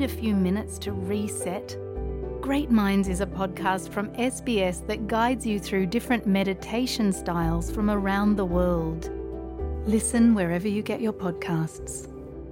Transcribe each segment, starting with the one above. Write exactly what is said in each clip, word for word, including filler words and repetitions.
Need a few minutes to reset? Great Minds is a podcast from S B S that guides you through different meditation styles from around the world. Listen wherever you get your podcasts.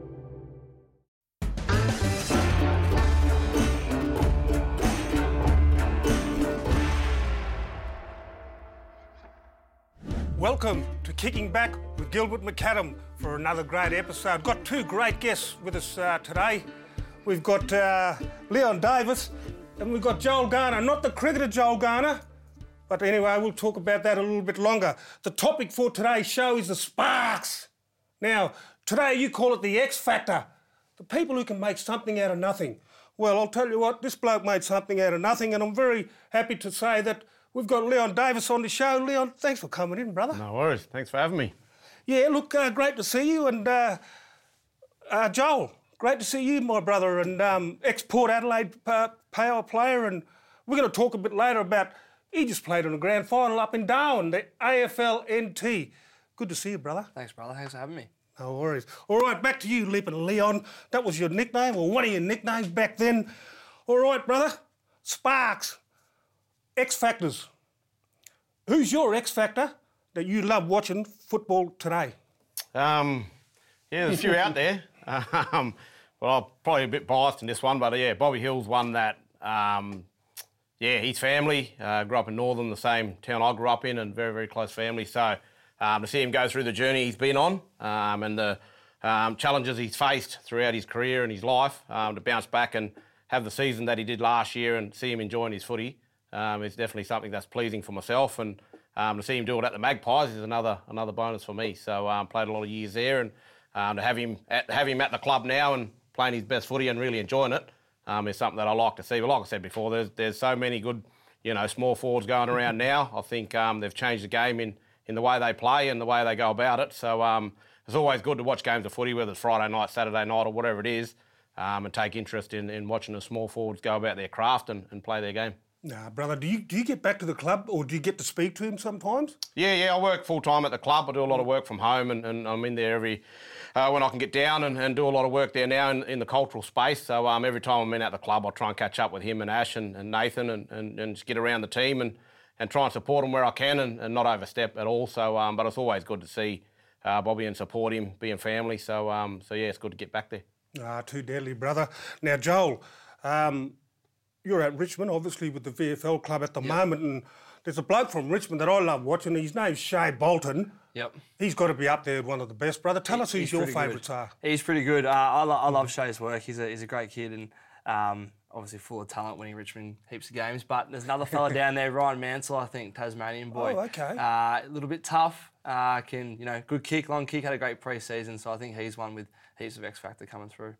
Welcome to Kicking Back with Gilbert McAdam for another great episode. Got two great guests with us uh, today. We've got uh, Leon Davis and we've got Joel Garner. Not the cricketer Joel Garner, but anyway, we'll talk about that a little bit longer. The topic for today's show is the Sparks. Now, today you call it the X Factor, the people who can make something out of nothing. Well, I'll tell you what, this bloke made something out of nothing, and I'm very happy to say that we've got Leon Davis on the show. Leon, thanks for coming in, brother. No worries. Thanks for having me. Yeah, look, uh, great to see you. And uh, uh, Joel, great to see you, my brother, and um, ex-Port Adelaide uh, power player. And we're going to talk a bit later about, he just played in a grand final up in Darwin, the A F L N T. Good to see you, brother. Thanks, brother. Thanks for having me. No worries. All right, back to you, Leaping Leon. That was your nickname, or one of your nicknames back then. All right, brother. Sparks. X Factors. Who's your X Factor that you love watching football today? Um, yeah, there's a few out there. Um, well, I'm probably a bit biased in this one, but yeah, Bobby Hill's one that, um, yeah, his family uh, grew up in Northern, the same town I grew up in, and very, very close family. So um, to see him go through the journey he's been on um, and the um, challenges he's faced throughout his career and his life, um, to bounce back and have the season that he did last year and see him enjoying his footy, Um, it's definitely something that's pleasing for myself, and um, to see him do it at the Magpies is another another bonus for me. So um, played a lot of years there, and um, to have him at, have him at the club now and playing his best footy and really enjoying it um, is something that I like to see. But like I said before, there's there's so many good, you know, small forwards going around now. I think um, they've changed the game in, in the way they play and the way they go about it. So um, it's always good to watch games of footy, whether it's Friday night, Saturday night, or whatever it is, um, and take interest in, in watching the small forwards go about their craft and, and play their game. Nah, brother, do you do you get back to the club or do you get to speak to him sometimes? Yeah, yeah, I work full-time at the club. I do a lot of work from home, and, and I'm in there every, uh, when I can get down and, and do a lot of work there now in, in the cultural space. So um, every time I'm in at the club, I try and catch up with him and Ash and, and Nathan and, and, and just get around the team and, and try and support them where I can and, and not overstep at all. So, um, but it's always good to see uh, Bobby and support him, being family. So, um, so yeah, it's good to get back there. Ah, too deadly, brother. Now, Joel, um, you're at Richmond, obviously, with the V F L club at the yep. moment, and there's a bloke from Richmond that I love watching. His name's Shea Bolton. Yep. He's got to be up there, one of the best, brother. Tell he, us who your favourites good. are. He's pretty good. Uh, I, lo- I love Shea's work. He's a he's a great kid and um, obviously full of talent, winning Richmond heaps of games. But there's another fella down there, Ryan Mansell, I think, Tasmanian boy. Oh, okay. Uh, a little bit tough. Uh, can you know, good kick, long kick. Had a great pre-season, so I think he's one with heaps of X factor coming through.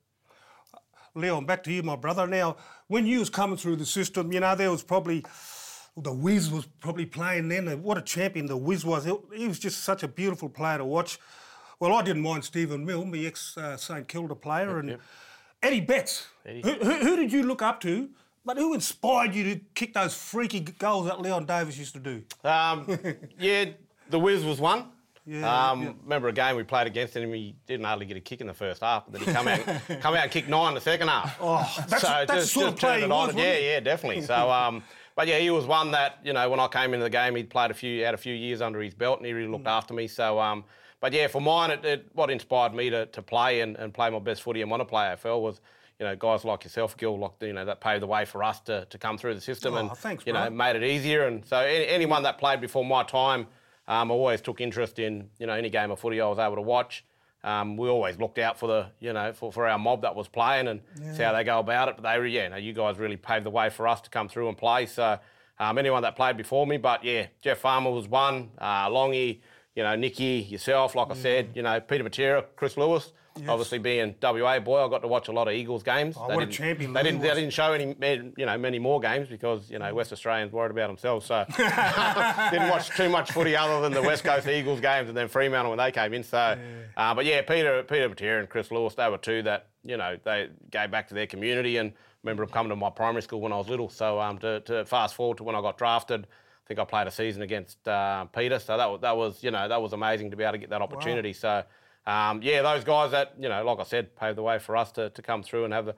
Leon, back to you, my brother. Now, when you was coming through the system, you know, there was probably, well, the Wiz was probably playing then. What a champion the Wiz was. He was just such a beautiful player to watch. Well, I didn't mind Stephen Mill, my ex-St Kilda player, yep, and yep. Eddie Betts. Eddie. Who, who, who did you look up to, but who inspired you to kick those freaky goals that Leon Davis used to do? Um, yeah, the Wiz was one. Yeah, um, yeah. Remember a game we played against him, he didn't hardly get a kick in the first half, but then he come out come out and kicked nine in the second half. Oh, that's, so that's just, the sort just of player turned he it was, on. wasn't Yeah, he? yeah, definitely. So, um, but yeah, he was one that, you know, when I came into the game, he'd played a few, had a few years under his belt, and he really looked mm. after me. So, um, but yeah, for mine, it, it, what inspired me to, to play and, and play my best footy and want to play A F L was, you know, guys like yourself, Gil, like, you know, that paved the way for us to, to come through the system oh, and, thanks, you bro. know, made it easier. And so any, anyone that played before my time, Um, I always took interest in, you know, any game of footy I was able to watch. Um, we always looked out for the, you know, for, for our mob that was playing and yeah. see how they go about it. But they, yeah, no, you guys really paved the way for us to come through and play. So um, anyone that played before me, but yeah, Jeff Farmer was one, uh, Longy, you know, Nicky, yourself, like yeah. I said, you know, Peter Matera, Chris Lewis. Yes. Obviously, being W A boy, I got to watch a lot of Eagles games. Oh, they what a didn't, champion! They didn't. They didn't show any, you know, many more games because you know West Australians worried about themselves. So didn't watch too much footy other than the West Coast Eagles games and then Fremantle when they came in. So, yeah. Uh, but yeah, Peter, Peter Matera and Chris Lewis, they were two that you know they gave back to their community. And I remember them coming to my primary school when I was little. So um, to, to fast forward to when I got drafted. I think I played a season against uh, Peter, so that was that was you know that was amazing to be able to get that opportunity. Wow. So um, yeah, those guys that you know, like I said, paved the way for us to, to come through and have the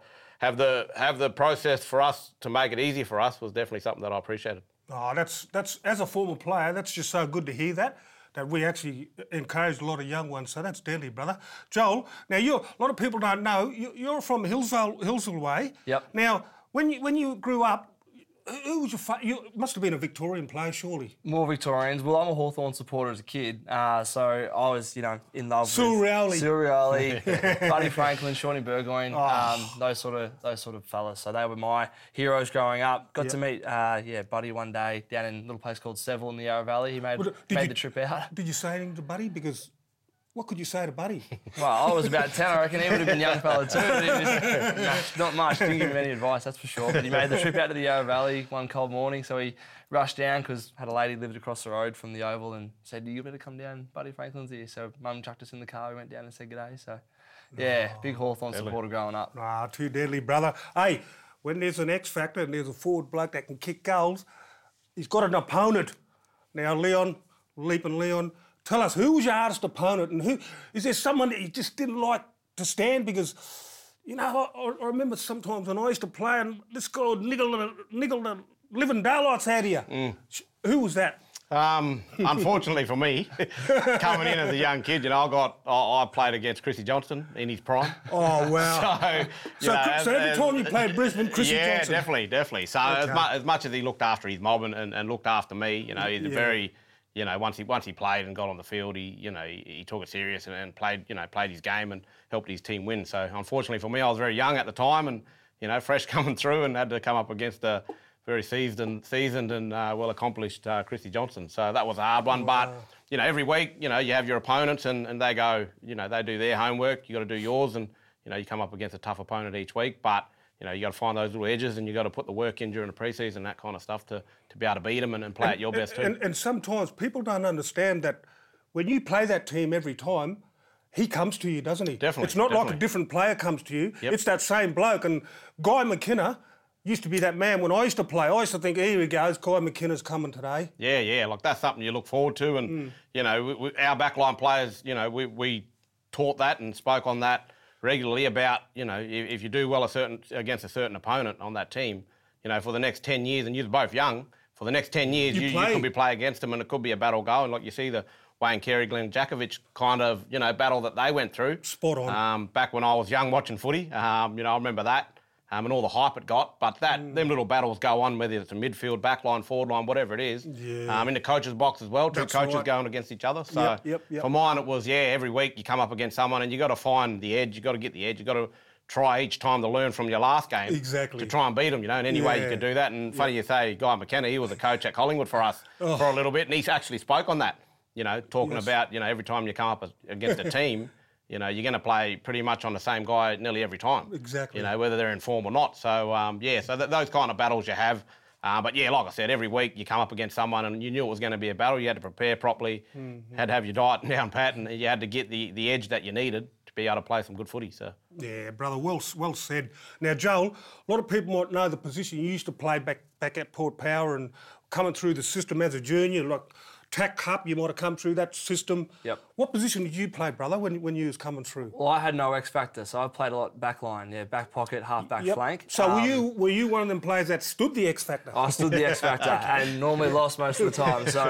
have the have the process for us to make it easy for us was definitely something that I appreciated. Oh, that's that's as a former player, that's just so good to hear that. That we actually encouraged a lot of young ones, so that's deadly, brother. Joel, now you a lot of people don't know you, you're from Hillsville, Hillsville way. Yep. Now, when you when you grew up, who was your fa- you must have been a Victorian player, surely. More Victorians. Well, I'm a Hawthorn supporter as a kid, uh, so I was, you know, in love Sul with Rowley. Sul Rowley, Buddy Franklin, Shawnee Burgoyne, Oh. um, those sort of those sort of fellas. So they were my heroes growing up. Got Yep. to meet, uh, yeah, Buddy one day down in a little place called Seville in the Yarra Valley. He made Well, did made you- the trip out. Did you say anything to Buddy? Because what could you say to Buddy? Well, I was about ten, I reckon. He would have been young fella too. But he was, no, not much. Didn't give him any advice, that's for sure. But he made the trip out to the Yarra Valley one cold morning. So he rushed down because had a lady lived across the road from the Oval and said, "You better come down. Buddy Franklin's here." So Mum chucked us in the car. We went down and said g'day. So yeah, big Hawthorn supporter growing up. Ah, too deadly, brother. Hey, when there's an X factor and there's a forward bloke that can kick goals, he's got an opponent. Now, Leon, Leaping Leon, tell us, who was your hardest opponent, and who is there someone that you just didn't like to stand? Because, you know, I, I remember sometimes when I used to play and this guy would niggle the, niggle the living daylights out of you. Mm. Who was that? Um, unfortunately for me, coming in as a young kid, you know, I got I, I played against Chrissy Johnston in his prime. Oh, wow. So, you So, know, so every as- time you played Brisbane, Chrissy yeah, Johnson. definitely, definitely. So as, Okay. mu- as much as he looked after his mob and, and, and looked after me, you know, he's a Yeah. very, you know, once he once he played and got on the field, he, you know, he, he took it serious and, and played, you know, played his game and helped his team win. So unfortunately for me, I was very young at the time and, you know, fresh coming through and had to come up against a very seasoned and seasoned and uh, well accomplished uh, Chrissy Johnson. So that was a hard one, but you know, every week, you know, you have your opponents and, and they go, you know, they do their homework. You got to do yours, and you know, you come up against a tough opponent each week. But you know, you got to find those little edges, and you got to put the work in during the preseason, that kind of stuff, to to be able to beat them and, and play at your best too. And, and sometimes people don't understand that when you play that team every time, he comes to you, doesn't he? Definitely, It's not like a definitely. different player comes to you. Yep. It's that same bloke. And Guy McKenna used to be that man when I used to play. I used to think, here he goes, Guy McKenna's coming today. Yeah, yeah, like that's something you look forward to, and Mm. you know, we, we, our backline players, you know, we, we taught that and spoke on that regularly about, you know, if, if you do well a certain against a certain opponent on that team, you know, for the next ten years, and you're both young, for the next ten years, You you, you, play. can be play against them, and it could be a battle going. Like you see the Wayne Carey, Glenn Jakovic kind of, you know, battle that they went through. Spot on. Um, back when I was young watching footy, um, you know, I remember that. Um, and all the hype it got, but that Mm. them little battles go on, whether it's a midfield, back line, forward line, whatever it is. Yeah. Um, in the coach's box as well, two That's coaches right. going against each other. So Yep, yep, yep. for mine, it was, yeah, every week you come up against someone and you got to find the edge, you got to get the edge, you got to try each time to learn from your last game. Exactly. To try and beat them, you know, in any way you Yeah. could do that. And funny you say, Guy McKenna, he was a coach at Collingwood for us Oh. for a little bit, and he actually spoke on that, you know, talking Yes. about, you know, every time you come up as- against a team, you know, you're going to play pretty much on the same guy nearly every time. Exactly. You know, whether they're in form or not. So, um, yeah, so th- those kind of battles you have. Uh, but, yeah, like I said, every week you come up against someone and you knew it was going to be a battle. You had to prepare properly, Mm-hmm. had to have your diet down pat, and you had to get the, the edge that you needed to be able to play some good footy. So, Yeah, brother, well well said. Now, Joel, a lot of people might know the position you used to play back back at Port Power and coming through the system as a junior, like T A C Cup, you might have come through that system. Yep. What position did you play, brother, when, when you was coming through? Well, I had no X factor, so I played a lot back line, yeah, back pocket, half back Yep. flank. So were Um, you were you one of them players that stood the X Factor? I stood the X Factor and normally lost most of the time. So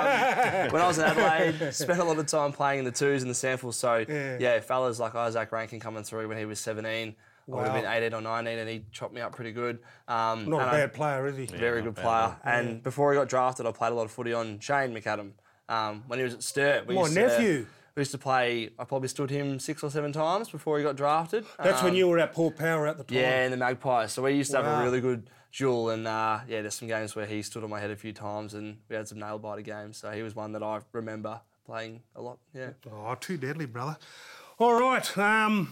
um, when I was in Adelaide, spent a lot of time playing in the twos and the samples. So Yeah. yeah, fellas like Isaac Rankin coming through when he was seventeen. I would have Wow. been eighteen or nineteen, and he chopped me up pretty good. Um, Not a and I- bad player, is he? very not good bad, player. And before he got drafted, I played a lot of footy on Shane McAdam. Um, when he was at Sturt, we My used nephew. To, we used to play. I probably stood him six or seven times before he got drafted. That's when Um, you were at Port Power at the time. Yeah, in the Magpies. So we used to have Wow. a really good duel, and uh, yeah, there's some games where he stood on my head a few times, and we had some nail biter games. So he was one that I remember playing a lot. Yeah. Oh, too deadly, brother. All right, um,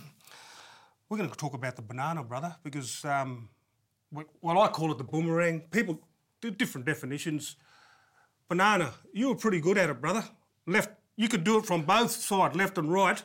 we're going to talk about the banana, brother, because, um, w- well, I call it the boomerang. People do different definitions. Banana, you were pretty good at it, brother. Left, you could do it from both sides, left and right.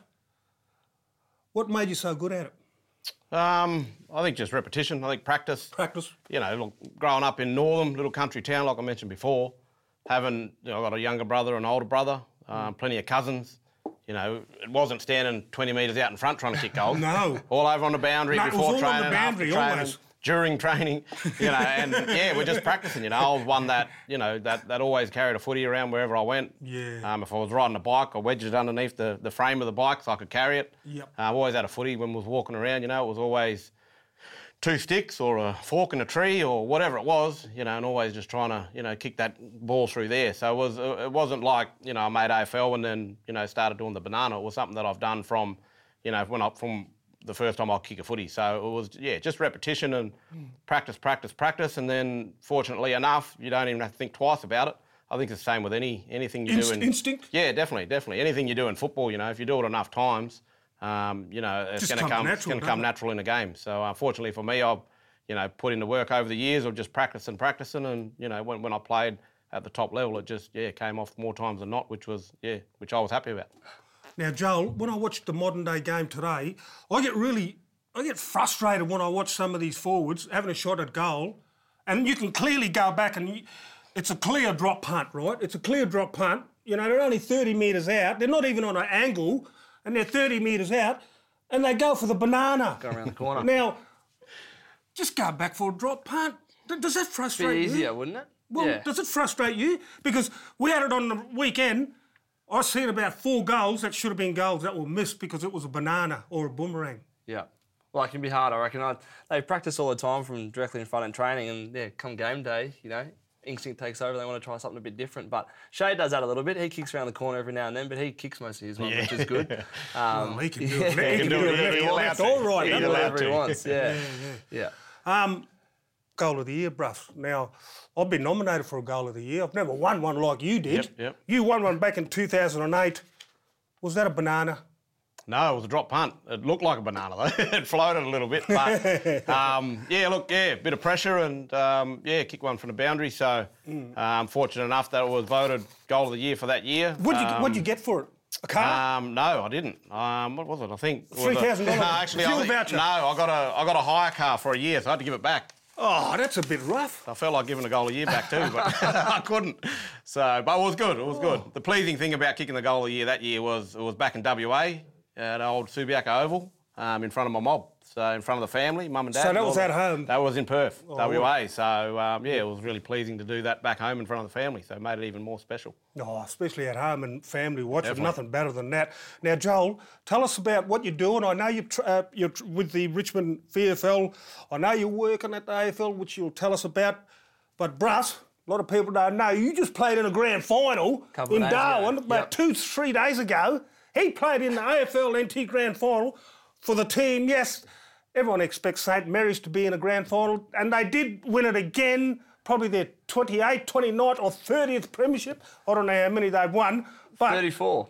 What made you so good at it? um, I think just repetition. I think practice. Practice. You know, look, growing up in Northam, little country town, like I mentioned before, having, you know, I've got a younger brother and an older brother, um, plenty of cousins. you know, it wasn't standing twenty metres out in front trying to kick goals. No. All over on the boundary No, it was before all on training, the boundary, after training, always. during training, you know, and yeah, we're just practicing, you know. I was one that, you know, that, that always carried a footy around wherever I went. Yeah. Um, if I was riding a bike, I wedged it underneath the, the frame of the bike so I could carry it. Yep. Uh, I've always had a footy when I was walking around, you know. It was always two sticks or a fork in a tree or whatever it was, you know, and always just trying to, you know, kick that ball through there. So it was, it wasn't like, you know, I made A F L and then, you know, started doing the banana. It was something that I've done from, you know, when I, from the first time I kick a footy. So it was, yeah, just repetition and practice, practice, practice. And then fortunately enough, you don't even have to think twice about it. I think it's the same with any anything you Inst- do in... instinct? Yeah, definitely, definitely. Anything you do in football, you know, if you do it enough times, um, you know, it's Just going to comes come, it's natural, going to come doesn't it? natural in a game. So unfortunately for me, I've, you know, put in the work over the years of just practicing, practicing, and you know, when, when I played at the top level, it just yeah came off more times than not, which was yeah, which I was happy about. Now, Joel, when I watch the modern day game today, I get really, I get frustrated when I watch some of these forwards having a shot at goal, and you can clearly go back and you, it's a clear drop punt, right? It's a clear drop punt. You know, they're only thirty metres out. They're not even on an angle, and they're thirty metres out, and they go for the banana. Go around the corner. Now, just go back for a drop punt. D- Does that Be frustrate you? easier, wouldn't it? Well, yeah. does it frustrate you? Because we had it on the weekend. I seen about four goals that should have been goals that were missed because it was a banana or a boomerang. Yeah. Well, it can be hard, I reckon. I, they practice all the time from directly in front in training, and yeah, come game day, you know, instinct takes over. They want to try something a bit different. But Shay does that a little bit. He kicks around the corner every now and then, but he kicks most of his ones, Yeah. which is good. Um, Well, he can do yeah. it. He can do it left He's or allowed left to. or right. He's He can doesn't do he? allowed whatever he to. wants. Yeah. Yeah. Um, goal of the year, bruv. Now, I've been nominated for a goal of the year. I've never won one like you did. Yep, yep. You won one back in two thousand eight. Was that a banana? No, it was a drop punt. It looked like a banana though. It floated a little bit, but um, yeah, look, yeah, bit of pressure and um, yeah, kick one from the boundary. So Mm. um, fortunate enough that it was voted goal of the year for that year. What'd you, Um, what'd you get for it? A car? Um, no, I didn't. Um, what was it? I think was three it- thousand dollars No, actually, I fuel think, voucher. no, I got a I got a hire car for a year, so I had to give it back. Oh, that's a bit rough. I felt like giving a goal a year back too, but I couldn't. So, but it was good. It was good. The pleasing thing about kicking the goal of the year that year was it was back in W A at old Subiaco Oval, um, in front of my mob. So in front of the family, mum and dad. So and that all was at home? That was in Perth, Oh, W A. So um, yeah, it was really pleasing to do that back home in front of the family. So it made it even more special. Oh, especially at home and family watching, Definitely. nothing better than that. Now, Joel, tell us about what you're doing. I know you're, tr- uh, you're tr- with the Richmond V F L. I know you're working at the A F L, which you'll tell us about. But, Bruss, a lot of people don't know, you just played in a grand final Couple in of days ago. Darwin about Yep. two, three days ago. He played in the A F L N T grand final for the team. Yes, everyone expects St Mary's to be in a grand final, and they did win it again, probably their twenty-eighth, twenty-ninth or thirtieth premiership. I don't know how many they've won. But thirty-four.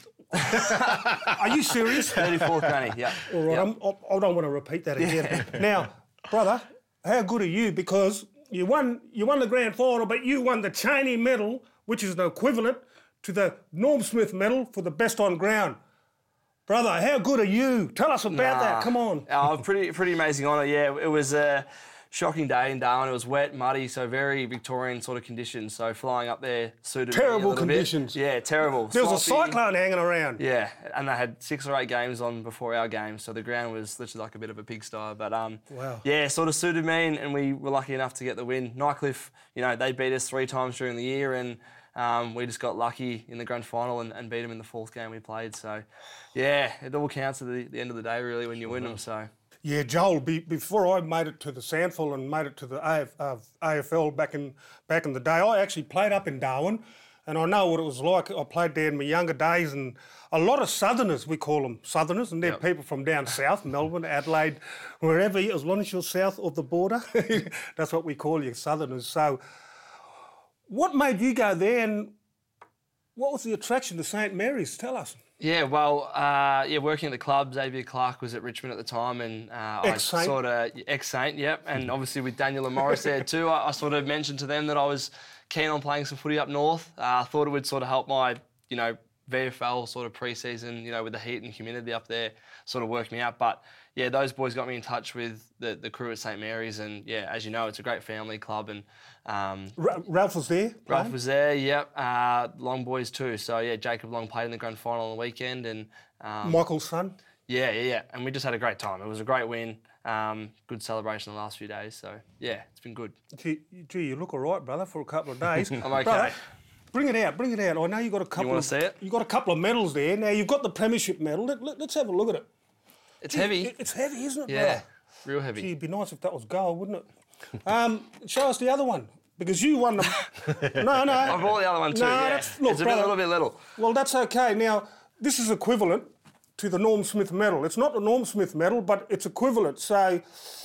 are you serious? thirty-fourth granny, yeah. All right, Yeah. I'm, I I don't want to repeat that again. Now, brother, how good are you? Because you won, you won the grand final, but you won the Cheney medal, which is the equivalent to the Norm Smith medal for the best on ground. Brother, how good are you? Tell us about that. Nah. Come on. Oh, pretty pretty amazing honour, yeah. It was a shocking day in Darwin. It was wet, muddy, so very Victorian sort of conditions. So flying up there suited me a Terrible little bit. conditions. Yeah, terrible. There was a Sloppy. cyclone hanging around. Yeah, and they had six or eight games on before our game, so the ground was literally like a bit of a pigsty. But um, Wow. yeah, sort of suited me, and, and we were lucky enough to get the win. Nightcliff, you know, they beat us three times during the year, and um, we just got lucky in the grand final and, and beat them in the fourth game we played. So, yeah, it all counts at the, the end of the day, really, when you win them. So. Yeah, Joel. Be, before I made it to the Sandful and made it to the A F, uh, A F L back in back in the day, I actually played up in Darwin, and I know what it was like. I played there in my younger days, and a lot of Southerners, we call them Southerners, and they're Yep. people from down south, Melbourne, Adelaide, wherever, as long as you're south of the border, that's what we call you, Southerners. So, what made you go there, and what was the attraction to St Mary's? Tell us. Yeah, well, uh, yeah, working at the club, Xavier Clark was at Richmond at the time, and uh, I Ex-Saint. sort of ex-Saint, yep, and obviously with Daniel and Morris there too, I, I sort of mentioned to them that I was keen on playing some footy up north. I uh, thought it would sort of help my, you know, V F L sort of pre-season, you know, with the heat and humidity up there, sort of worked me out. But yeah, those boys got me in touch with the, the crew at St Mary's, and yeah, as you know, it's a great family club. And um, R- Ralph was there. Ralph playing? was there, yep. Uh, Long boys too. So yeah, Jacob Long played in the grand final on the weekend, and um, Michael's son. yeah, yeah, yeah. And we just had a great time. It was a great win. Um, good celebration the last few days. So yeah, it's been good. Gee, gee, you look all right, brother, for a couple of days. I'm okay. Brother, bring it out, bring it out. I know you got a couple. You wanna of, see it? You got a couple of medals there. Now you've got the premiership medal. Let, let, let's have a look at it. It's Gee, heavy. it- It's heavy, isn't it, Yeah, brother? real heavy. Gee, it'd be nice if that was gold, wouldn't it? um, show us the other one because you won the. no, no. I brought the other one too. No, yeah. that's- look, it's a bit, brother. little bit little. Well, that's okay. Now, this is equivalent to the Norm Smith medal. It's not the Norm Smith medal, but it's equivalent. So,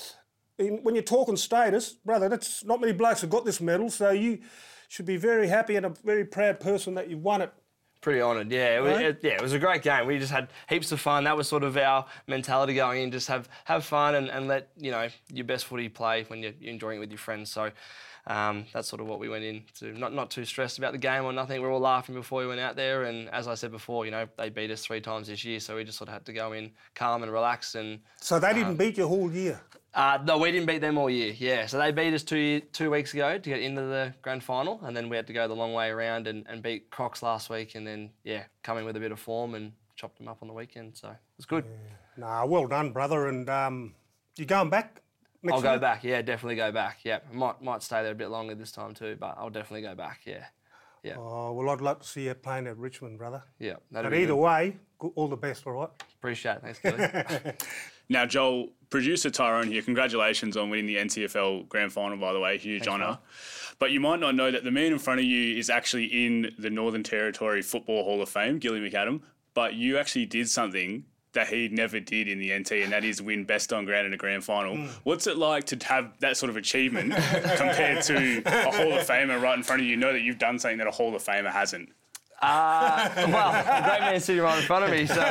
in, when you're talking status, brother, that's not many blokes have got this medal. So you should be very happy and a very proud person that you won it. Pretty honoured, yeah. It was, Right? it, yeah, it was a great game. We just had heaps of fun. That was sort of our mentality going in, just have have fun and, and let, you know, your best footy play when you're, you're enjoying it with your friends. So um, that's sort of what we went into. Not not too stressed about the game or nothing. We were all laughing before we went out there. And as I said before, you know, they beat us three times this year. So we just sort of had to go in calm and relaxed. And So they didn't beat you whole year. Uh, no, we didn't beat them all year, yeah. So they beat us two two weeks ago to get into the grand final, and then we had to go the long way around and, and beat Crocs last week, and then, yeah, come in with a bit of form and chopped them up on the weekend, so it was good. Nah, well done, brother. And um, you going back next I'll go year? back, yeah, definitely go back, yeah. I might, might stay there a bit longer this time too, but I'll definitely go back, yeah. Yeah, Oh, well, I'd love to see you playing at Richmond, brother. yeah. that'd But be either good. way, go- all the best, all right? Appreciate it, thanks, Kelly. Now, Joel, producer Tyrone here, congratulations on winning the N T F L Grand Final, by the way, huge honour. But you might not know that the man in front of you is actually in the Northern Territory Football Hall of Fame, Gilly McAdam, but you actually did something that he never did in the N T, and that is win best on ground in a grand final. Mm. What's it like to have that sort of achievement compared to a Hall of Famer right in front of you? You know that you've done something that a Hall of Famer hasn't. Uh, well, a great man sitting right in front of me, so no,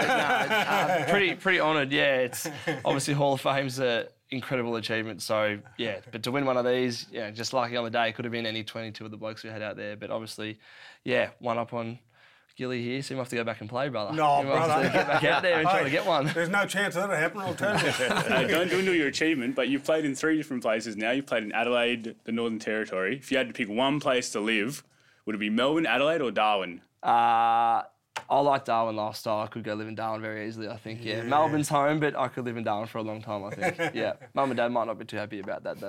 uh, pretty pretty honoured. Yeah, it's obviously Hall of Fame's an incredible achievement. So yeah, but to win one of these, yeah, just lucky on the day. Could have been any twenty-two of the blokes we had out there, but obviously, yeah, one up on Gilly here. So you might have to go back and play, brother. No, you might have brother. to get back out there and try to get one. There's no chance of that happening, I'll tell you. Uh, don't dwindle your achievement, but you've played in three different places now. You've played in Adelaide, the Northern Territory. If you had to pick one place to live, would it be Melbourne, Adelaide, or Darwin? Uh, I like Darwin lifestyle. I could go live in Darwin very easily, I think. Yeah. Melbourne's home, but I could live in Darwin for a long time, I think. Yeah. Mum and Dad might not be too happy about that,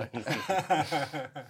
though.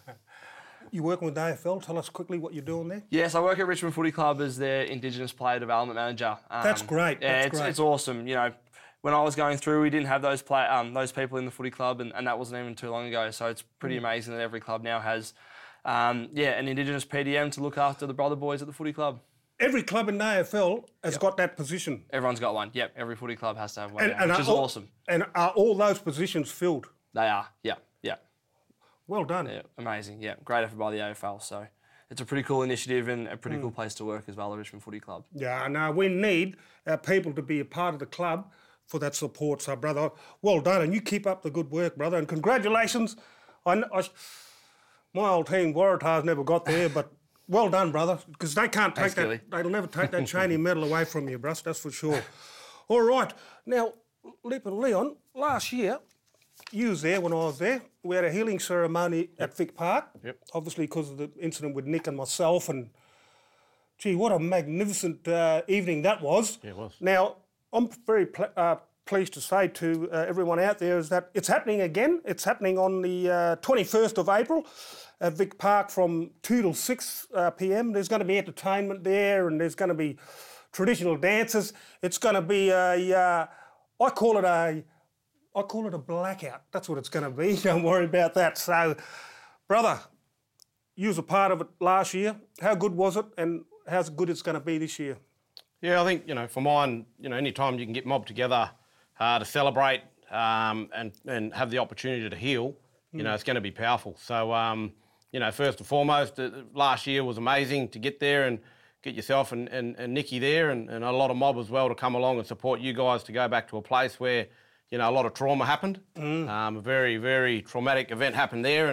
You working with A F L? Tell us quickly what you're doing there. Yes, I work at Richmond Footy Club as their Indigenous Player Development Manager. Um, That's great, Yeah, that's it's, great. it's awesome. You know, when I was going through, we didn't have those play, um, those people in the footy club, and, and that wasn't even too long ago. So it's pretty amazing that every club now has, um, yeah, an Indigenous P D M to look after the brother boys at the footy club. Every club in A F L has got that position. Everyone's got one. Yep, every footy club has to have one, And, now, and which are is all, awesome. And are all those positions filled? They are. Yeah, yeah. Well done. Yeah, amazing. Yeah, great effort by the A F L. So it's a pretty cool initiative and a pretty cool place to work as well, the Richmond Footy Club. Yeah, no, we need our people to be a part of the club for that support. So, brother, well done. And you keep up the good work, brother. And congratulations. I, kn- I, my old team, Waratahs, never got there, but well done, brother. Because they can't take Thanks, that, Gilly. they'll never take that Cheney medal away from you, Bruce, that's for sure. All right. Now, Leap and Leon, last year, you was there when I was there. We had a healing ceremony at Vic Park. Yep. Obviously, because of the incident with Nick and myself. And, gee, what a magnificent uh, evening that was. Yeah, it was. Now, I'm very pl- uh, pleased to say to uh, everyone out there is that it's happening again. It's happening on the uh, twenty-first of April at Vic Park from two till six uh, p m. There's going to be entertainment there, and there's going to be traditional dances. It's going to be a, uh, I call it a, I call it a blackout. That's what it's going to be. Don't worry about that. So, brother, you was a part of it last year. How good was it, and how's good it's going to be this year? Yeah, I think, you know, for mine, you know, any time you can get mobbed together uh, to celebrate um, and, and have the opportunity to heal, you know, it's going to be powerful. So, um, you know, first and foremost, uh, last year was amazing to get there and get yourself and, and, and Nikki there and, and a lot of mob as well to come along and support you guys to go back to a place where, you know, a lot of trauma happened. Um, a very, very traumatic event happened there, and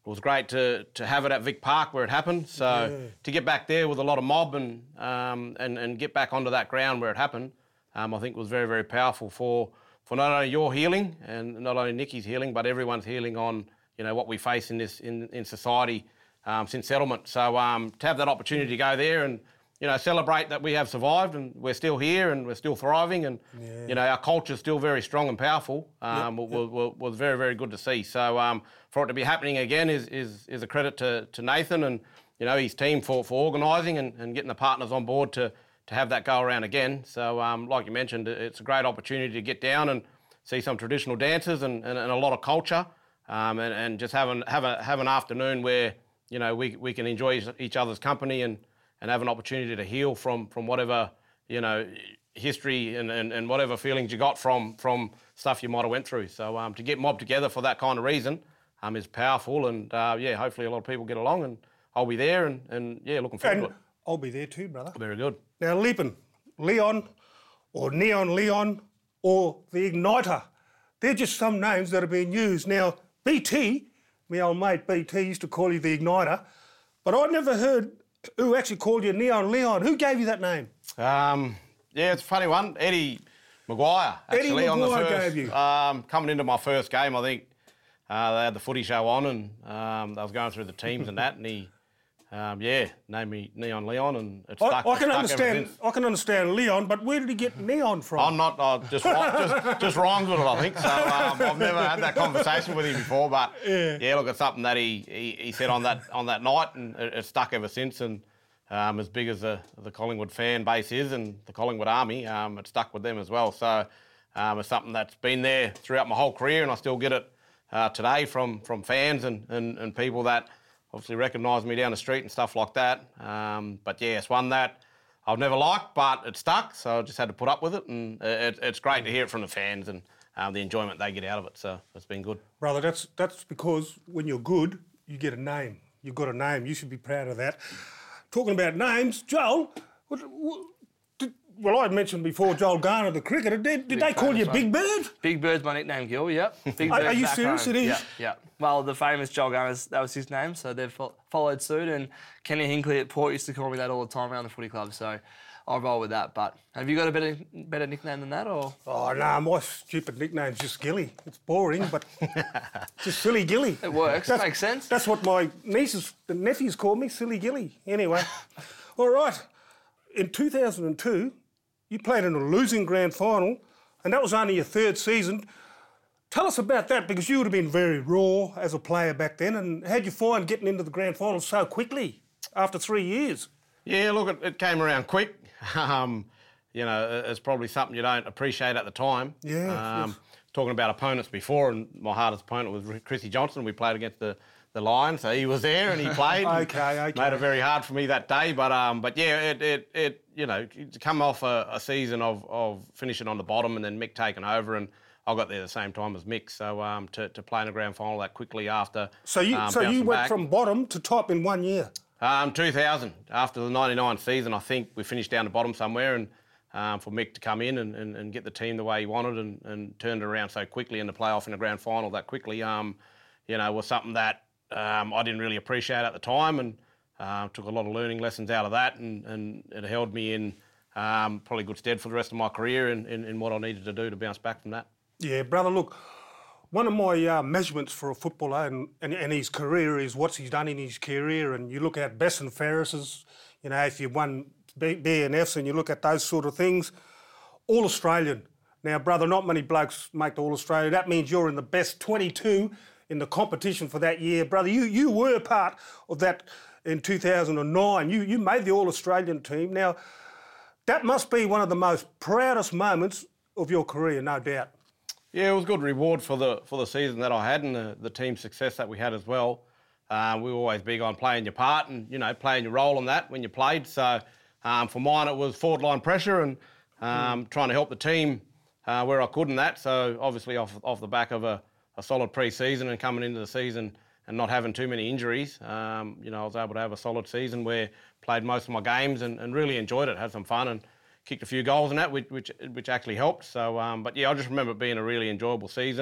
it was great to to have it at Vic Park where it happened. So yeah. to get back there with a lot of mob and um, and and get back onto that ground where it happened, um, I think was very very powerful for for not only your healing and not only Nicky's healing, but everyone's healing on you know what we face in this in in society um, since settlement. So um, to have that opportunity to go there and you know, celebrate that we have survived and we're still here and we're still thriving and, yeah. you know, our culture's still very strong and powerful um, yep, was, yep. was very, very good to see. So um, for it to be happening again is is, is a credit to, to Nathan and, you know, his team for, for organising and, and getting the partners on board to, to have that go around again. So um, like you mentioned, it's a great opportunity to get down and see some traditional dances and, and, and a lot of culture um, and, and just have an, have, a, have an afternoon where, you know, we, we can enjoy each other's company and and have an opportunity to heal from from whatever, you know, history and, and, and whatever feelings you got from from stuff you might have went through. So um, to get mobbed together for that kind of reason um, is powerful and, uh, yeah, hopefully a lot of people get along and I'll be there and, and yeah, looking forward and to it. I'll be there too, brother. Very good. Now, Leapin, Leon or Neon Leon or the Igniter, they're just some names that are being used. Now, B T, my old mate B T used to call you the Igniter, but I never heard who actually called you Neon Leon. Who gave you that name? Um, yeah, it's a funny one. Eddie Maguire, actually. Eddie on Maguire the first, gave you. Um, coming into my first game, I think uh, they had the footy show on and um, I was going through the teams and that and he, um, yeah, named me Neon Leon and it stuck. I, I can stuck understand I can understand Leon, but where did he get Neon from? I'm not, uh, just, just, just rhymes with it, I think. So um, I've never had that conversation with him before, but yeah, yeah look, it's something that he, he, he said on that on that night and it, it's stuck ever since. And um, as big as the, the Collingwood fan base is and the Collingwood Army, um, it stuck with them as well. So um, it's something that's been there throughout my whole career and I still get it uh, today from, from fans and, and, and people that obviously recognise me down the street and stuff like that. Um, but yeah, it's one that I've never liked, but it stuck, so I just had to put up with it. And it, it's great to hear it from the fans and um, the enjoyment they get out of it. So it's been good. Brother, that's that's because when you're good, you get a name. You've got a name. You should be proud of that. Talking about names, Joel, what, what, did, well, I mentioned before Joel Garner, the cricketer. Did, did they call you Big Bird? Big Bird's my nickname, Gil, yep. Big Are, Bird are you back serious? home. It is? Yeah, yeah. Well, the famous Joel Garner, that was his name, so they've fo- followed suit. And Kenny Hinkley at Port used to call me that all the time around the footy club, so I'll roll with that. But have you got a better better nickname than that, or? Oh, no, nah, my stupid nickname's just Gilly. It's boring, but just Silly Gilly. It works. That's, it makes sense. That's what my nieces and nephews call me, Silly Gilly. Anyway, all right. In two thousand two, you played in a losing grand final, and that was only your third season. Tell us about that, because you would have been very raw as a player back then, and how'd you find getting into the grand final so quickly after three years? Yeah, look, it, it came around quick. Um, you know, it's probably something you don't appreciate at the time. Yeah. Um, yes. Talking about opponents before, and my hardest opponent was Chrissy Johnson. We played against the, the Lions, so he was there and he played. okay, okay. Made it very hard for me that day, but um, but yeah, it it, it you know, to come off a, a season of, of finishing on the bottom and then Mick taking over, and I got there the same time as Mick, so um, to, to play in a grand final that quickly after. So you um, so you went back. from bottom to top in one year. Um, two thousand, after the ninety-nine season, I think we finished down the bottom somewhere, and um, for Mick to come in and, and, and get the team the way he wanted and, and turned it around so quickly in the playoff in the grand final that quickly, um, you know, was something that um, I didn't really appreciate at the time, and uh, took a lot of learning lessons out of that, and, and it held me in um, probably good stead for the rest of my career in, in, in what I needed to do to bounce back from that. Yeah, brother, look, one of my uh, measurements for a footballer and, and, and his career is what he's done in his career. And you look at Bess and Ferris's, you know, if you've won B- BNFs and you look at those sort of things, all Australian. Now, brother, not many blokes make the All Australia. That means you're in the best twenty-two in the competition for that year. Brother, you, you were part of that in two thousand nine. You, you made the All Australian team. Now, that must be one of the most proudest moments of your career, no doubt. Yeah, it was good reward for the for the season that I had and the, the team success that we had as well. Um, we were always big on playing your part and, you know, playing your role in that when you played. So um, for mine, it was forward line pressure and um, mm. trying to help the team uh, where I could in that. So obviously off off the back of a, a solid pre-season and coming into the season and not having too many injuries, um, you know, I was able to have a solid season where played most of my games and, and really enjoyed it, had some fun and kicked a few goals in that, which which, which actually helped. So, um, but yeah, I just remember it being a really enjoyable season.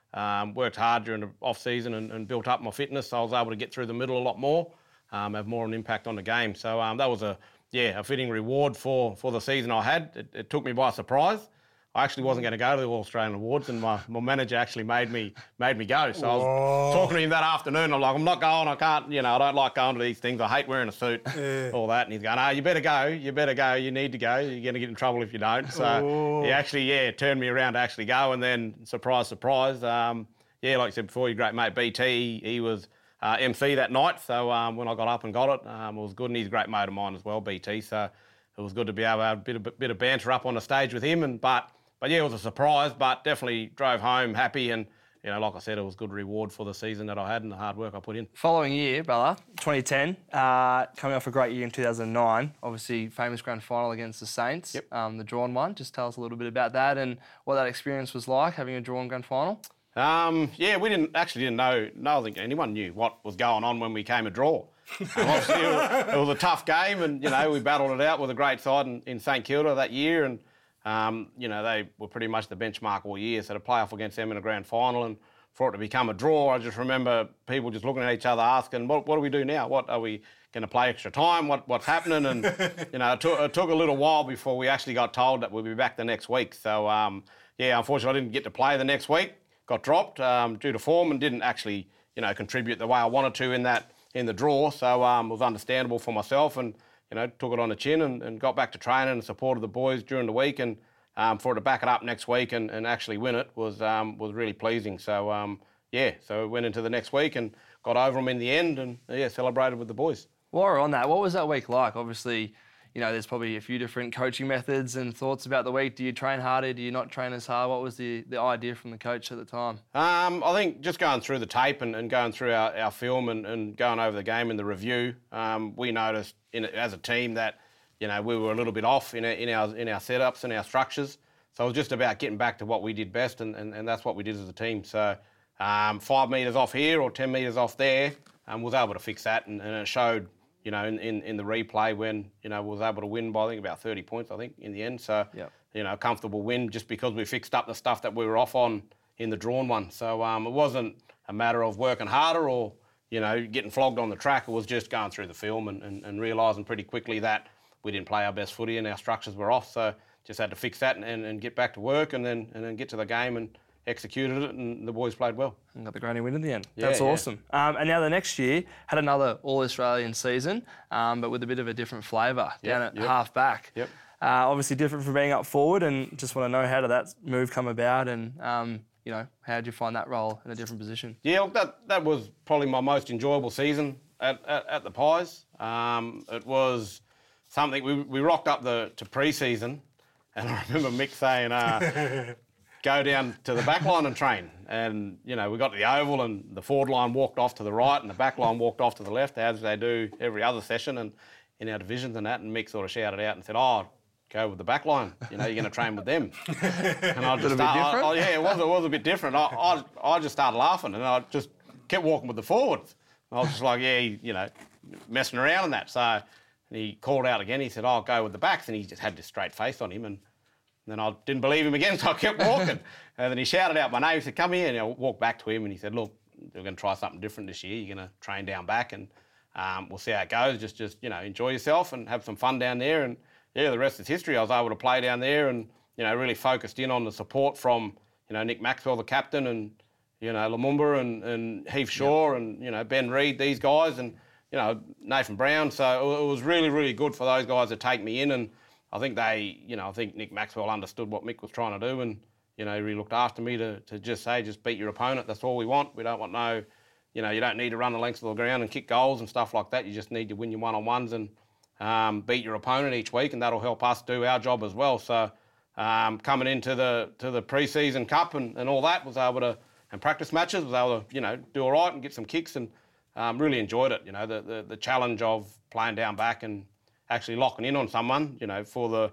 Um, worked hard during the off season and, and built up my fitness, so I was able to get through the middle a lot more, um, have more of an impact on the game. So um, that was a yeah a fitting reward for for the season I had. It, it took me by surprise. I actually wasn't going to go to the All Australian Awards, and my, my manager actually made me made me go. So I was talking to him that afternoon. I'm like, I'm not going. I can't. You know, I don't like going to these things. I hate wearing a suit, yeah. all that. And he's going, no, you better go. You better go. You need to go. You're going to get in trouble if you don't. So oh. he actually, yeah, turned me around to actually go. And then, surprise, surprise, um, yeah, like I said before, your great mate B T, he was uh, M C that night. So um, when I got up and got it, um, it was good. And he's a great mate of mine as well, B T. So it was good to be able to have a bit of, bit of banter up on the stage with him. And but. But yeah, it was a surprise, but definitely drove home happy. And, you know, like I said, it was good reward for the season that I had and the hard work I put in. Following year, Bella, twenty ten, uh, coming off a great year in two thousand nine, obviously famous grand final against the Saints, yep. um, the drawn one. Just tell us a little bit about that and what that experience was like, having a drawn grand final. Um, yeah, we didn't actually didn't know, no, I don't think anyone knew what was going on when we came a draw. Um, obviously, it was, it was a tough game and, you know, we battled it out with a great side in, in St Kilda that year. And Um, you know, they were pretty much the benchmark all year, so to play off against them in a grand final and for it to become a draw, I just remember people just looking at each other asking, what, what do we do now? What are we going to play extra time? What, what's happening? And, you know, it took, it took a little while before we actually got told that we'll be back the next week. So, um, yeah, unfortunately, I didn't get to play the next week. Got dropped um, due to form and didn't actually, you know, contribute the way I wanted to in that in the draw. So um, it was understandable for myself and, you know, took it on the chin and, and got back to training and supported the boys during the week. And um, for it to back it up next week and, and actually win it was um, was really pleasing. So, um, yeah, so went into the next week and got over them in the end and, yeah, celebrated with the boys. While we're on that, what was that week like? Obviously, you know, there's probably a few different coaching methods and thoughts about the week. Do you train harder? Do you not train as hard? What was the, the idea from the coach at the time? Um, I think just going through the tape and, and going through our, our film and, and going over the game and the review, um, we noticed in, as a team that, you know, we were a little bit off in our, in our, in our setups and our structures. So it was just about getting back to what we did best, and, and, and that's what we did as a team. So um, five metres off here or ten metres off there, um, was able to fix that, and, and it showed, you know, in, in, in the replay when, you know, was able to win by, I think, about thirty points, I think, in the end. So, yep. you know, a comfortable win just because we fixed up the stuff that we were off on in the drawn one. So um, it wasn't a matter of working harder or, you know, getting flogged on the track. It was just going through the film and, and, and realising pretty quickly that we didn't play our best footy and our structures were off. So just had to fix that and, and, and get back to work and then and then get to the game and executed it, and the boys played well. And got the granny win in the end. Yeah, That's yeah. awesome. Um, and now the next year, had another All-Australian season, um, but with a bit of a different flavour, yep, down at yep. half-back. Yep. Uh, obviously different from being up forward, and just want to know how did that move come about, and um, you know, how did you find that role in a different position? Yeah, look, that, that was probably my most enjoyable season at, at, at the Pies. Um, it was something, we, we rocked up the to pre-season, and I remember Mick saying, uh, go down to the back line and train. And, you know, we got to the oval and the forward line walked off to the right and the back line walked off to the left, as they do every other session and in our divisions and that. And Mick sort of shouted out and said, oh, go with the back line. You know, you're going to train with them. And I just started, I, I, yeah, it was, it was a bit different. I, I, I just started laughing and I just kept walking with the forwards. I was just like, yeah, you know, messing around and that. So and he called out again. He said, oh, go with the backs. And he just had this straight face on him. And then I didn't believe him again, so I kept walking. And then he shouted out my name. He said, come here. And I walked back to him and he said, look, we're going to try something different this year. You're going to train down back and um, we'll see how it goes. Just, just, you know, enjoy yourself and have some fun down there. And, yeah, the rest is history. I was able to play down there and, you know, really focused in on the support from, you know, Nick Maxwell, the captain, and, you know, Lumumba and, and Heath Shaw yep. and, you know, Ben Reid, these guys, and, you know, Nathan Brown. So it was really, really good for those guys to take me in. And I think they, you know, I think Nick Maxwell understood what Mick was trying to do and, you know, he really looked after me to, to just say, just beat your opponent. That's all we want. We don't want no, you know, you don't need to run the lengths of the ground and kick goals and stuff like that. You just need to win your one-on-ones and um, beat your opponent each week, and that'll help us do our job as well. So um, coming into the to the pre-season cup and, and all that, was able to, and practice matches, was able to, you know, do all right and get some kicks and um, really enjoyed it. You know, the, the, the challenge of playing down back and actually locking in on someone, you know, for the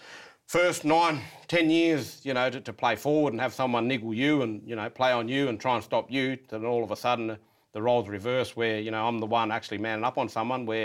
first nine, ten years, you know, to, to play forward and have someone niggle you and, you know, play on you and try and stop you, then all of a sudden the roles reverse where, you know, I'm the one actually manning up on someone where,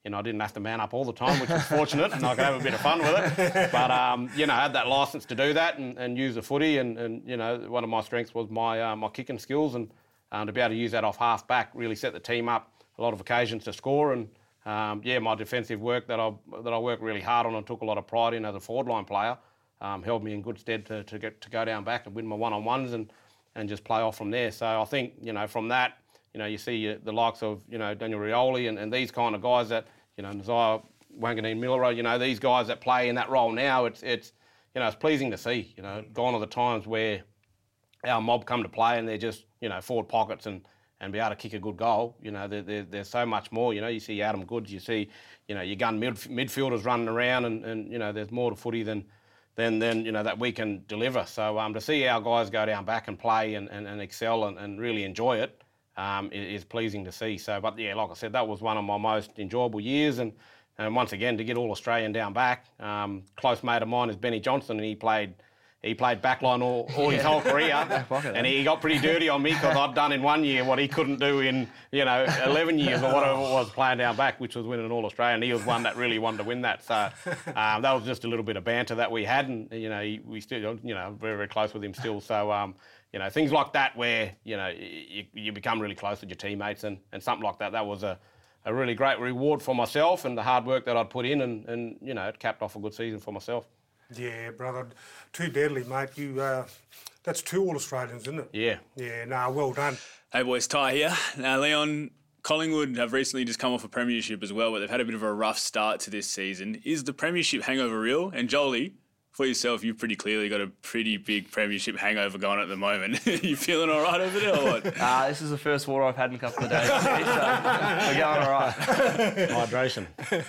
you know, I didn't have to man up all the time, which was fortunate, and I could have a bit of fun with it. But, um, you know, I had that licence to do that and, and use the footy. And, and, you know, one of my strengths was my uh, my kicking skills. And uh, to be able to use that off half-back really set the team up a lot of occasions to score. And, um, yeah, my defensive work that I that I worked really hard on and took a lot of pride in as a forward-line player um, held me in good stead to, to get to go down back and win my one-on-ones and, and just play off from there. So I think, you know, from that, you know, you see uh, the likes of, you know, Daniel Rioli and, and these kind of guys that, you know, Nasiah Wanganeen-Milero, you know, these guys that play in that role now, it's, it's, you know, it's pleasing to see, you know, gone are the times where our mob come to play and they're just, you know, forward pockets and, and be able to kick a good goal. You know, there, there, there's so much more, you know, you see Adam Goods, you see, you know, your gun mid, midfielders running around and, and, you know, there's more to footy than, than, than you know, that we can deliver. So um, to see our guys go down back and play and, and, and excel and, and really enjoy it, Um, is pleasing to see. So, but yeah, like I said, that was one of my most enjoyable years. And, and once again, to get all Australian down back, um, close mate of mine is Benny Johnson, and he played he played backline all, all his whole career. And he got pretty dirty on me because I'd done in one year what he couldn't do in, you know, eleven years or whatever it was playing down back, which was winning all Australian. He was one that really wanted to win that. So um, that was just a little bit of banter that we had, and you know, he, we still, you know, very very close with him still. So. Um, You know, things like that where, you know, you, you become really close with your teammates and, and something like that, that was a, a really great reward for myself and the hard work that I'd put in and, and, you know, it capped off a good season for myself. Yeah, brother. Too deadly, mate. You, uh, that's two All-Australians, isn't it? Yeah. Yeah, no, nah, well done. Hey boys, Ty here. Now, Leon, Collingwood have recently just come off a premiership as well, but they've had a bit of a rough start to this season. Is the premiership hangover real? And Jolie, for yourself, you've pretty clearly got a pretty big premiership hangover going at the moment. You feeling all right over there or what? Uh, this is the first water I've had in a couple of days, so we're going all right. Hydration.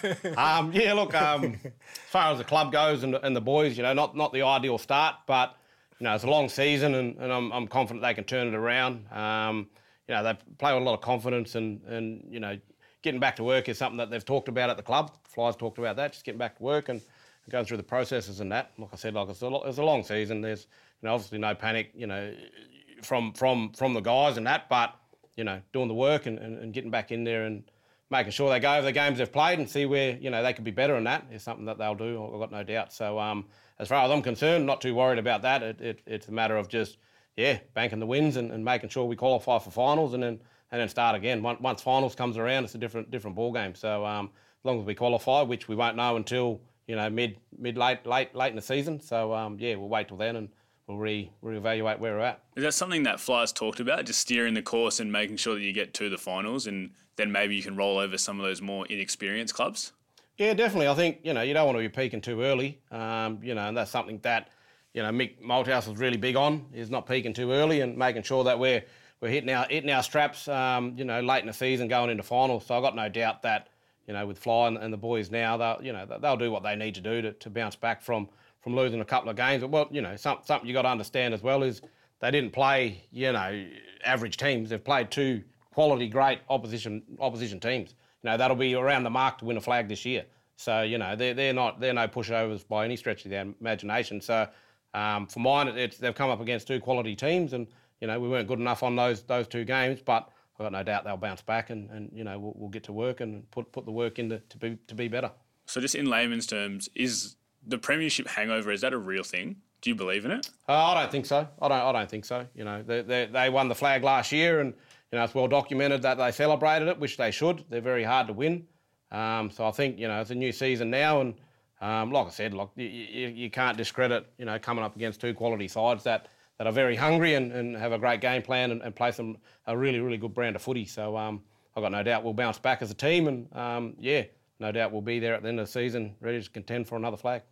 um, yeah, look, um, as far as the club goes and, and the boys, you know, not, not the ideal start, but, you know, it's a long season and, and I'm, I'm confident they can turn it around. Um, you know, they play with a lot of confidence and, and, you know, getting back to work is something that they've talked about at the club. Flyers talked about that, just getting back to work and going through the processes and that. Like I said, like it's a, it's a long season. There's, you know, obviously no panic, you know, from from from the guys and that, but, you know, doing the work and, and, and getting back in there and making sure they go over the games they've played and see where, you know, they could be better in that is something that they'll do, I've got no doubt. So um, as far as I'm concerned, not too worried about that. It, it, it's a matter of just, yeah, banking the wins and, and making sure we qualify for finals and then and then start again. Once, once finals comes around, it's a different different ball game. So um, as long as we qualify, which we won't know until, you know, mid, mid, late, late, late in the season. So, um, yeah, we'll wait till then and we'll re reevaluate where we're at. Is that something that Flyers talked about, just steering the course and making sure that you get to the finals and then maybe you can roll over some of those more inexperienced clubs? Yeah, definitely. I think, you know, you don't want to be peaking too early, um, you know, and that's something that, you know, Mick Malthouse was really big on, is not peaking too early and making sure that we're we're hitting our, hitting our straps, um, you know, late in the season going into finals. So I've got no doubt that, you know, with Fly and, and the boys now, they'll, you know, they'll do what they need to do to, to bounce back from, from losing a couple of games. But, well, you know, some, something you got to understand as well is they didn't play, you know, average teams. They've played two quality, great opposition opposition teams. You know, that'll be around the mark to win a flag this year. So, you know, they're, they're not, they're no pushovers by any stretch of their imagination. So, um, for mine, it's, they've come up against two quality teams and, you know, we weren't good enough on those those two games, but I've got no doubt they'll bounce back and, and you know, we'll, we'll get to work and put put the work into to be to be better. So just in layman's terms, is the premiership hangover, is that a real thing? Do you believe in it? Uh, I don't think so. I don't I don't think so. You know, they, they they won the flag last year and, you know, it's well documented that they celebrated it, which they should. They're very hard to win. Um, so I think, you know, it's a new season now and, um, like I said, like you, you, you can't discredit, you know, coming up against two quality sides that that are very hungry and, and have a great game plan and, and play some a really, really good brand of footy. So um, I've got no doubt we'll bounce back as a team and, um, yeah, no doubt we'll be there at the end of the season ready to contend for another flag.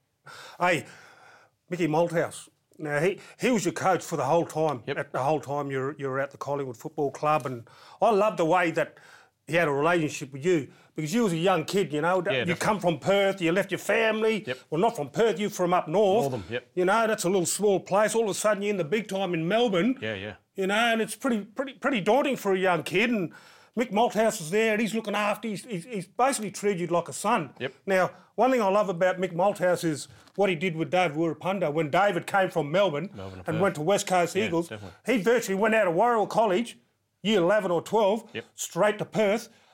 Hey, Mickey Malthouse, now he, he was your coach for the whole time, yep. at the whole time you were, you were at the Collingwood Football Club, and I love the way that he had a relationship with you because you was a young kid, you know. Yeah, you definitely. come from Perth, you left your family. Yep. Well, not from Perth, you from up north. Northern, yep. You know, that's a little small place. All of a sudden you're in the big time in Melbourne. Yeah, yeah. You know, and it's pretty pretty, pretty daunting for a young kid. And Mick Malthouse is there and he's looking after, he's, he's, he's basically treated you like a son. Yep. Now, one thing I love about Mick Malthouse is what he did with David Wirapunda when David came from Melbourne, Melbourne and went to West Coast yeah, Eagles. Definitely. He virtually went out of Warrior College, year eleven or twelve, yep. straight to Perth,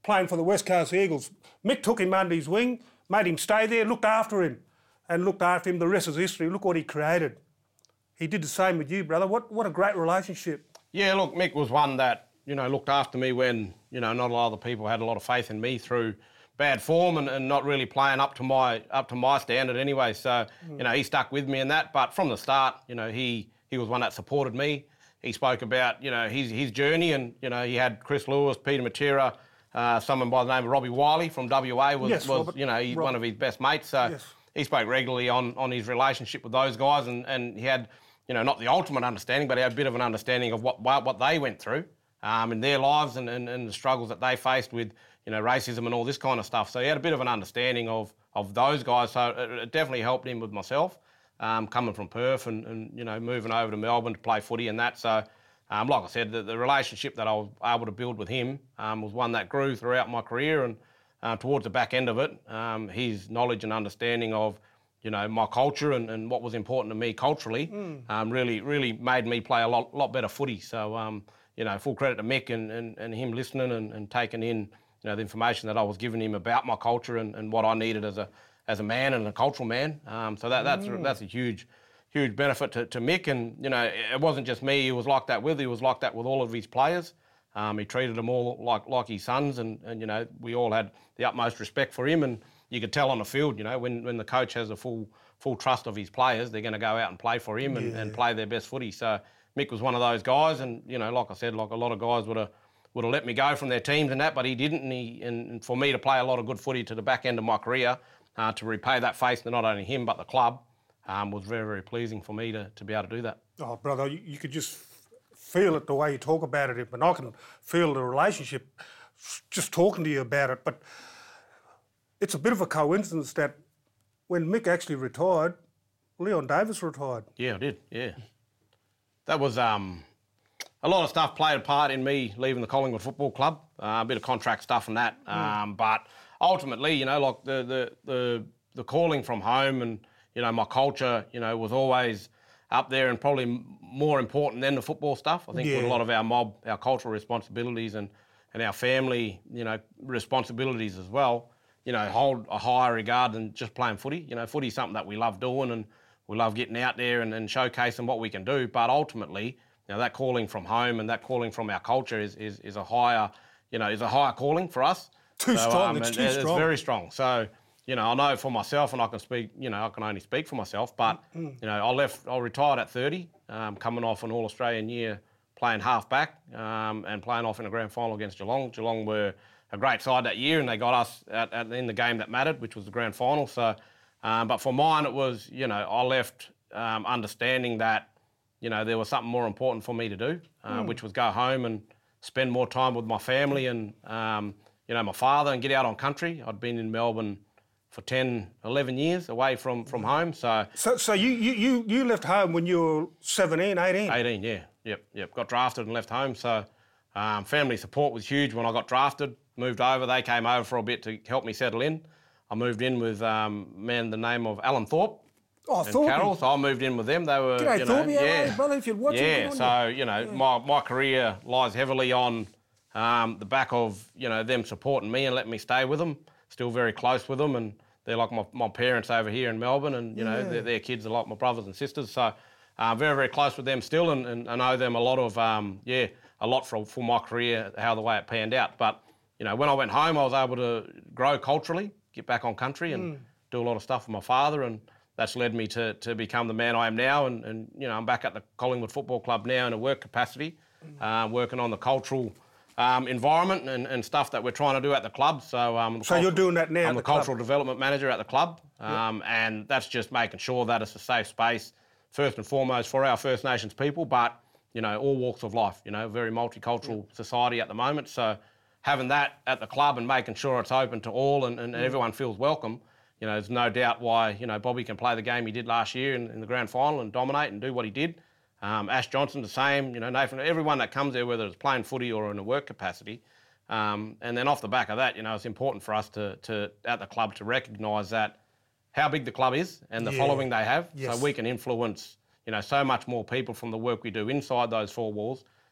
playing for the West Coast Eagles. Mick took him under his wing, made him stay there, looked after him, and looked after him. The rest is history. Look what he created. He did the same with you, brother. What what a great relationship. Yeah, look, Mick was one that, you know, looked after me when, you know, not a lot of the people had a lot of faith in me through bad form and, and not really playing up to my up to my standard anyway. So, mm. you know, he stuck with me in that. But from the start, you know, he he was one that supported me. He spoke about, you know, his his journey, and, you know, he had Chris Lewis, Peter Matera, uh, someone by the name of Robbie Wiley from W A was, yes, was Robert, you know, he's Robert. one of his best mates. So yes. he spoke regularly on on his relationship with those guys, and, and he had, you know, not the ultimate understanding, but he had a bit of an understanding of what what they went through um, in their lives and, and, and the struggles that they faced with, you know, racism and all this kind of stuff. So he had a bit of an understanding of of those guys. So it, it definitely helped him with myself, um, coming from Perth and, and, you know, moving over to Melbourne to play footy and that. So, um, like I said, the, the relationship that I was able to build with him um, was one that grew throughout my career. And uh, towards the back end of it, um, his knowledge and understanding of, you know, my culture and, and what was important to me culturally mm. um, really, really made me play a lot, lot better footy. So, um, you know, full credit to Mick and, and, and him listening and, and taking in, you know, the information that I was giving him about my culture and, and what I needed as a as a man and a cultural man. Um, so that that's mm. that's a huge, huge benefit to, to Mick. And, you know, it wasn't just me he was like that with. He was like that with all of his players. Um, he treated them all like like his sons, and, and, you know, we all had the utmost respect for him. And you could tell on the field, you know, when, when the coach has a full full trust of his players, they're going to go out and play for him and, yeah. and play their best footy. So Mick was one of those guys, and, you know, like I said, like a lot of guys would have would have let me go from their teams and that, but he didn't. And, he, and for me to play a lot of good footy to the back end of my career, uh, to repay that faith to not only him but the club, um, was very, very pleasing for me to, to be able to do that. Oh, brother, you, you could just feel it the way you talk about it, and I can feel the relationship just talking to you about it. But it's a bit of a coincidence that when Mick actually retired, Leon Davis retired. Yeah, I did, yeah. That was... Um, A lot of stuff played a part in me leaving the Collingwood Football Club, uh, a bit of contract stuff and that. Mm. Um, but ultimately, you know, like the, the the the calling from home and, you know, my culture, you know, was always up there and probably more important than the football stuff. I think yeah. with a lot of our mob, our cultural responsibilities and, and our family, you know, responsibilities as well, you know, hold a higher regard than just playing footy. You know, footy's something that we love doing and we love getting out there and, and showcasing what we can do. But ultimately, now that calling from home and that calling from our culture is is, is a higher, you know, is a higher calling for us. Too so, strong. Um, it's too it's strong. It's very strong. So, you know, I know for myself, and I can speak, you know, I can only speak for myself. But mm. you know, I left, I retired at thirty, um, coming off an All Australian year, playing half back, um, and playing off in a grand final against Geelong. Geelong were a great side that year, and they got us at, at, in the game that mattered, which was the grand final. So, um, but for mine, it was, you know, I left um, understanding that, you know, there was something more important for me to do, uh, mm. which was go home and spend more time with my family and, um, you know, my father and get out on country. I'd been in Melbourne for ten, eleven years away from, from home. So so, so you, you, you left home when you were seventeen, eighteen? eighteen, yeah. Yep, yep. Got drafted and left home. So um, family support was huge when I got drafted. Moved over. They came over for a bit to help me settle in. I moved in with um, a man the name of Alan Thorpe. Oh, and Thorpe. Carol, so I moved in with them. They were, G'day, you know, Thorpe, yeah, brother, if you're watching. yeah. So you know, yeah. my my career lies heavily on um, the back of, you know, them supporting me and letting me stay with them. Still very close with them, and they're like my, my parents over here in Melbourne, and you know, yeah. their, their kids are like my brothers and sisters. So uh, very very close with them still, and, and I owe them a lot of um, yeah, a lot for for my career, how the way it panned out. But you know, when I went home, I was able to grow culturally, get back on country, and mm. do a lot of stuff with my father, and that's led me to to become the man I am now. And, and you know, I'm back at the Collingwood Football Club now in a work capacity, mm. uh, working on the cultural um, environment and, and stuff that we're trying to do at the club. So, um, so you're doing that now? I'm at the, the cultural club. development manager at the club, um, yep. and that's just making sure that it's a safe space, first and foremost for our First Nations people, but you know, all walks of life. You know, very multicultural yep. society at the moment. So having that at the club and making sure it's open to all and, and mm. everyone feels welcome. You know, there's no doubt why, you know, Bobby can play the game he did last year in, in the grand final and dominate and do what he did. Um, Ash Johnson, the same. You know, Nathan, everyone that comes there, whether it's playing footy or in a work capacity. Um, and then off the back of that, you know, it's important for us to, to at the club to recognise that how big the club is and the yeah. following they have. Yes. So we can influence, you know, so much more people from the work we do inside those four walls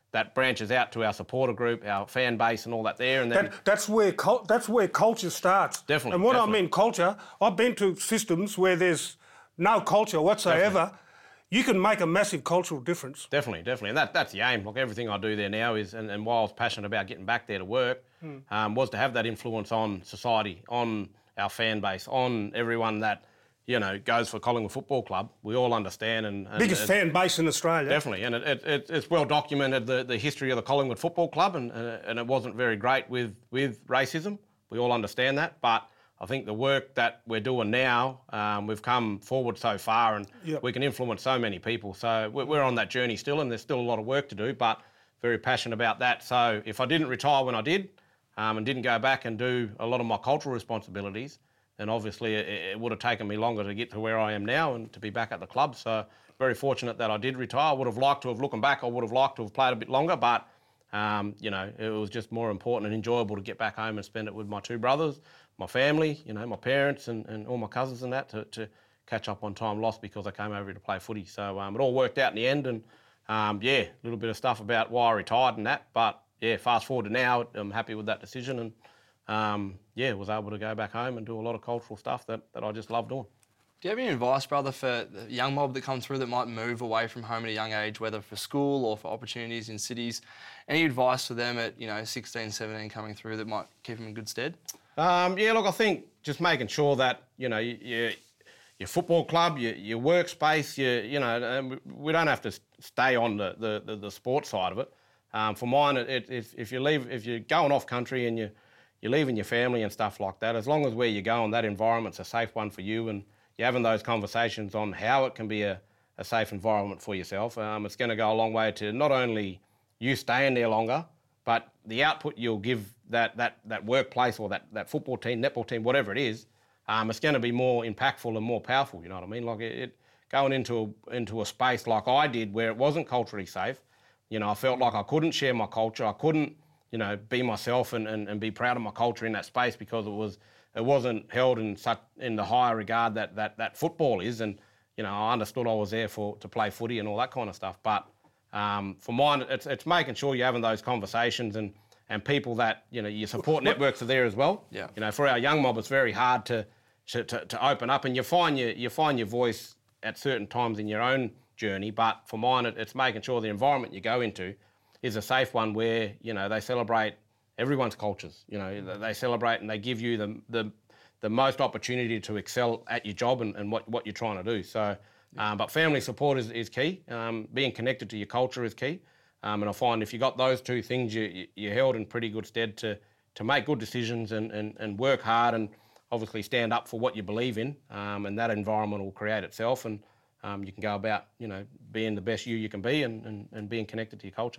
that branches out to our supporter group, our fan base and all that there. And then that, that's where cul- that's where culture starts. Definitely. And what definitely. I mean culture, I've been to systems where there's no culture whatsoever. Definitely. You can make a massive cultural difference. Definitely, definitely. And that, that's the aim. Like everything I do there now is, and, and why I was passionate about getting back there to work, mm. um, was to have that influence on society, on our fan base, on everyone that, you know, goes for Collingwood Football Club. We all understand. and, and Biggest fan base in Australia. Definitely. And it, it, it, it's well documented, the, the history of the Collingwood Football Club, and, and, and it wasn't very great with, with racism. We all understand that. But I think the work that we're doing now, um, we've come forward so far, and yep. we can influence so many people. So we're, we're on that journey still, and there's still a lot of work to do, but very passionate about that. So if I didn't retire when I did, um, and didn't go back and do a lot of my cultural responsibilities, then obviously it, it would have taken me longer to get to where I am now and to be back at the club. So very fortunate that I did retire. I would have liked to have, looking back, I would have liked to have played a bit longer, but um, you know, it was just more important and enjoyable to get back home and spend it with my two brothers, my family, you know, my parents and, and all my cousins and that, to, to catch up on time lost because I came over here to play footy. So um, it all worked out in the end, and um, yeah, a little bit of stuff about why I retired and that, but yeah, fast forward to now, I'm happy with that decision, and um, yeah, was able to go back home and do a lot of cultural stuff that, that I just love doing. Do you have any advice, brother, for the young mob that come through that might move away from home at a young age, whether for school or for opportunities in cities? Any advice for them at, you know, sixteen, seventeen coming through that might keep them in good stead? Um, yeah, look, I think just making sure that, you know, you, you, your football club, your, your workspace, you, you know, and we don't have to stay on the, the, the, the sports side of it. Um, for mine, it, it, if, if you leave, if you're going off country and you, you're leaving your family and stuff like that, as long as where you're going, that environment's a safe one for you, and you're having those conversations on how it can be a, a safe environment for yourself, um, it's going to go a long way to not only you staying there longer, but the output you'll give that that that workplace or that, that football team, netball team, whatever it is, um, it's going to be more impactful and more powerful, you know what I mean? Like it, it going into a, into a space like I did where it wasn't culturally safe, you know, I felt like I couldn't share my culture, I couldn't, you know, be myself and, and, and be proud of my culture in that space because it was it wasn't held in such in the higher regard that that that football is, and you know, I understood I was there for to play footy and all that kind of stuff. But um, for mine, it's it's making sure you're having those conversations and and people that, you know, your support networks are there as well. Yeah. You know, for our young mob, it's very hard to to, to open up, and you find your you find your voice at certain times in your own journey. But for mine, it, it's making sure the environment you go into is a safe one where, you know, they celebrate everyone's cultures. You know, they celebrate and they give you the the, the most opportunity to excel at your job and, and what, what you're trying to do. So, um, but family support is, is key. Um, being connected to your culture is key. Um, and I find if you got those two things, you, you're held in pretty good stead to to make good decisions and, and, and work hard and obviously stand up for what you believe in. Um, and that environment will create itself, and um, you can go about, you know, being the best you you can be and, and, and being connected to your culture.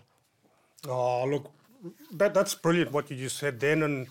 Oh, look, that that's brilliant what you just said then. And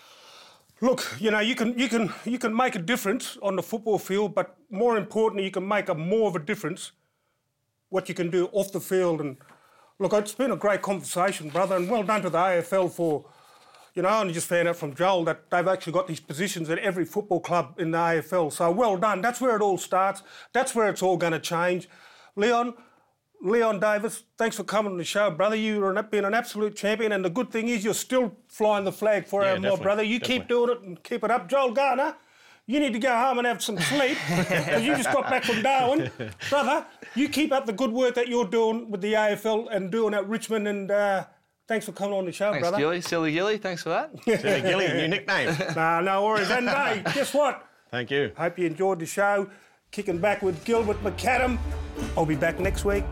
look, you know, you can you can you can make a difference on the football field, but more importantly, you can make a more of a difference what you can do off the field. And look, it's been a great conversation, brother, and well done to the A F L for, you know, and I just found out from Joel that they've actually got these positions at every football club in the A F L. So well done. That's where it all starts. That's where it's all going to change. Leon, Leon Davis, thanks for coming on the show, brother. You've been an absolute champion, and the good thing is you're still flying the flag for yeah, our mob, brother. You definitely. keep doing it and keep it up. Joel Garner, you need to go home and have some sleep because you just got back from Darwin. Brother, you keep up the good work that you're doing with the A F L and doing at Richmond, and uh, thanks for coming on the show, Thanks, brother. Gilly. Silly Gilly, thanks for that. Silly Gilly, new nickname. Nah, no worries. And hey, guess what? Thank you. Hope you enjoyed the show. Kicking back with Gilbert McAdam. I'll be back next week.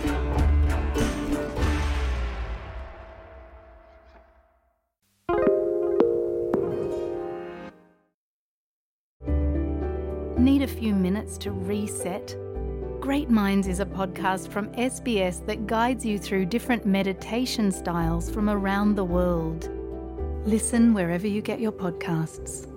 Need a few minutes to reset? Great Minds is a podcast from S B S that guides you through different meditation styles from around the world. Listen wherever you get your podcasts.